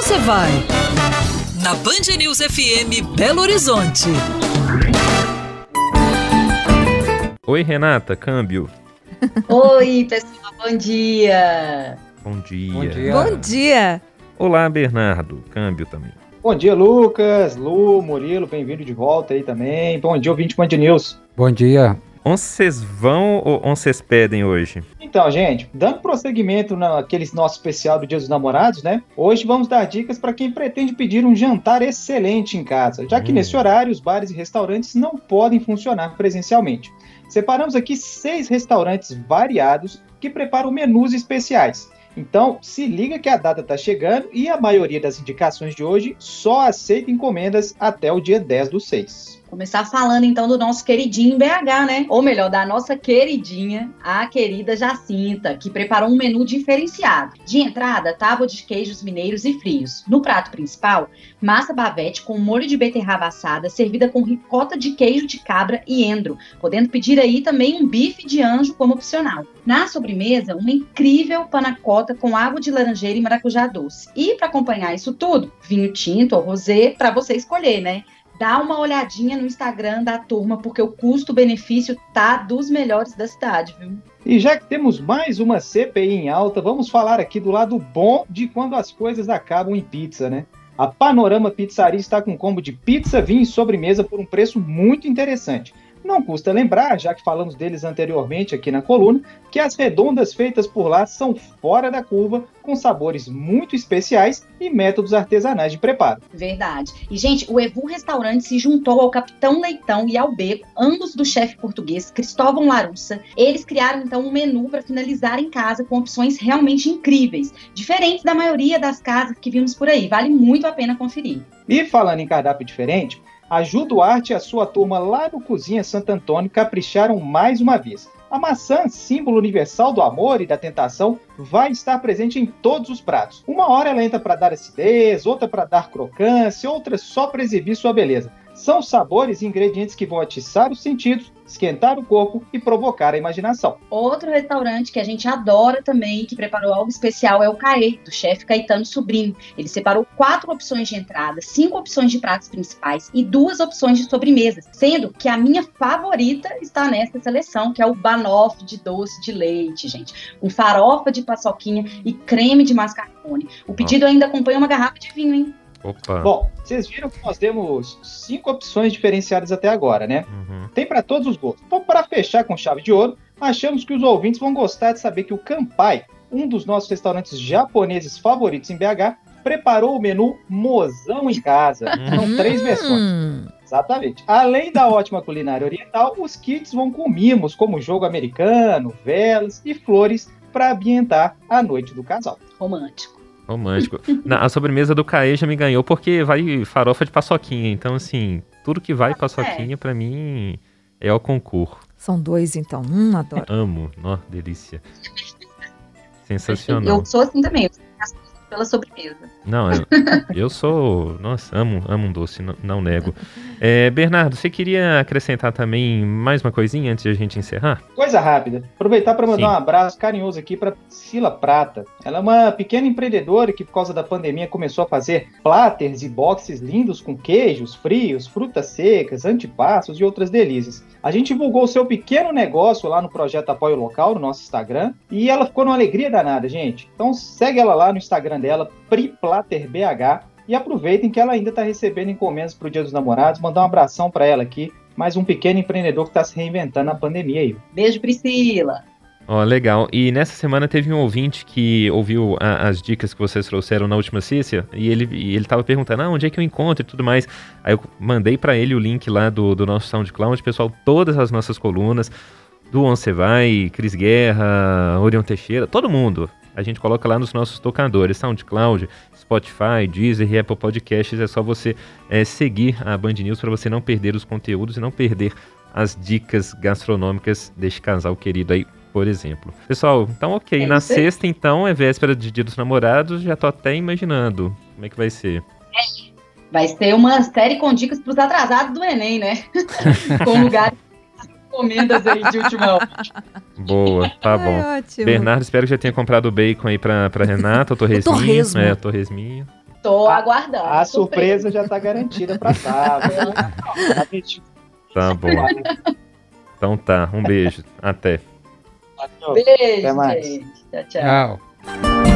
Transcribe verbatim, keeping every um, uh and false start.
você vai? Na Band News F M Belo Horizonte. Oi, Renata, câmbio. Oi, pessoal, bom dia. Bom dia. Bom dia. Bom dia. Olá, Bernardo, câmbio também. Bom dia, Lucas, Lu, Murilo, bem-vindo de volta aí também. Bom dia, ouvinte Band News. Bom dia. Onde vocês vão ou onde vocês pedem hoje? Então, gente, dando prosseguimento naquele nosso especial do Dia dos Namorados, né? Hoje vamos dar dicas para quem pretende pedir um jantar excelente em casa, já que Hum. nesse horário os bares e restaurantes não podem funcionar presencialmente. Separamos aqui seis restaurantes variados que preparam menus especiais. Então, se liga que a data está chegando e a maioria das indicações de hoje só aceita encomendas até o dia dez do seis. Começar falando então do nosso queridinho B H, né? Ou melhor, da nossa queridinha, a querida Jacinta, que preparou um menu diferenciado. De entrada, tábua de queijos mineiros e frios. No prato principal, massa bavete com molho de beterraba assada, servida com ricota de queijo de cabra e endro, podendo pedir aí também um bife de anjo como opcional. Na sobremesa, uma incrível panacota com água de laranjeira e maracujá doce. E para acompanhar isso tudo, vinho tinto ou rosé, para você escolher, né? Dá uma olhadinha no Instagram da turma, porque o custo-benefício tá dos melhores da cidade, viu? E já que temos mais uma C P I em alta, vamos falar aqui do lado bom de quando as coisas acabam em pizza, né? A Panorama Pizzaria está com um combo de pizza, vinho e sobremesa por um preço muito interessante. Não custa lembrar, já que falamos deles anteriormente aqui na coluna, que as redondas feitas por lá são fora da curva, com sabores muito especiais e métodos artesanais de preparo. Verdade. E, gente, o Evu Restaurante se juntou ao Capitão Leitão e ao Beco, ambos do chefe português Cristóvão Larussa. Eles criaram, então, um menu para finalizar em casa com opções realmente incríveis, diferentes da maioria das casas que vimos por aí. Vale muito a pena conferir. E falando em cardápio diferente, a Ju Duarte e a sua turma lá no Cozinha Santo Antônio capricharam mais uma vez. A maçã, símbolo universal do amor e da tentação, vai estar presente em todos os pratos. Uma hora ela entra para dar acidez, outra para dar crocância, outra só para exibir sua beleza. São sabores e ingredientes que vão atiçar os sentidos, esquentar o corpo e provocar a imaginação. Outro restaurante que a gente adora também, que preparou algo especial, é o Caê, do chefe Caetano Sobrinho. Ele separou quatro opções de entrada, cinco opções de pratos principais e duas opções de sobremesas, sendo que a minha favorita está nessa seleção, que é o banoffee de doce de leite, gente, com farofa de paçoquinha e creme de mascarpone. O pedido ainda acompanha uma garrafa de vinho, hein? Opa. Bom, vocês viram que nós temos cinco opções diferenciadas até agora, né? Uhum. Tem para todos os gostos. Então, para fechar com chave de ouro, achamos que os ouvintes vão gostar de saber que o Kanpai, um dos nossos restaurantes japoneses favoritos em B H, preparou o menu Mozão em Casa. São três versões. Exatamente. Além da ótima culinária oriental, os kits vão com mimos, como jogo americano, velas e flores para ambientar a noite do casal. Romântico. Romântico. Na, a sobremesa do Caê já me ganhou porque vai farofa de paçoquinha. Então, assim, tudo que vai paçoquinha, pra mim, é o concurso. São dois, então. Hum, adoro. Amo. Nó, delícia. Sensacional. Eu sou assim também, eu faço pela sobremesa. Não, eu, eu sou... Nossa, amo, amo um doce, não, não nego. É, Bernardo, você queria acrescentar também mais uma coisinha antes de a gente encerrar? Coisa rápida. Aproveitar para mandar Sim. um abraço carinhoso aqui para Priscila Prata. Ela é uma pequena empreendedora que, por causa da pandemia, começou a fazer platters e boxes lindos com queijos, frios, frutas secas, antipassos e outras delícias. A gente divulgou o seu pequeno negócio lá no projeto Apoio Local, no nosso Instagram, e ela ficou numa alegria danada, gente. Então segue ela lá no Instagram dela, PriPlatterBH, e aproveitem que ela ainda está recebendo encomendas para o Dia dos Namorados. Mandar um abração para ela aqui, mais um pequeno empreendedor que está se reinventando na pandemia aí. Beijo, Priscila. Ó, legal. E nessa semana teve um ouvinte que ouviu a, as dicas que vocês trouxeram na última Cícia, e ele, e ele tava perguntando, ah, onde é que eu encontro e tudo mais. Aí eu mandei para ele o link lá do, do nosso SoundCloud, pessoal, todas as nossas colunas, do Onde Você Vai, Cris Guerra, Orion Teixeira, todo mundo. A gente coloca lá nos nossos tocadores, SoundCloud, Spotify, Deezer e Apple Podcasts. É só você é, seguir a Band News para você não perder os conteúdos e não perder as dicas gastronômicas deste casal querido aí, por exemplo. Pessoal, então ok, é na isso aí. sexta então é véspera de Dia dos Namorados, já tô até imaginando como é que vai ser. Vai ser uma série com dicas para os atrasados do Enem, né? Com lugares encomendas aí de última hora. Boa, tá bom. Ai, ótimo. Bernardo, espero que já tenha comprado o bacon aí pra, pra Renata, o torresminho. torresmo. É, o torresminho. Tô A- aguardando. A surpresa já tá garantida pra sábado. Tá bom. Então tá, um beijo. Até. Valeu. Beijo, Até mais. gente. Tchau, tchau. Tchau.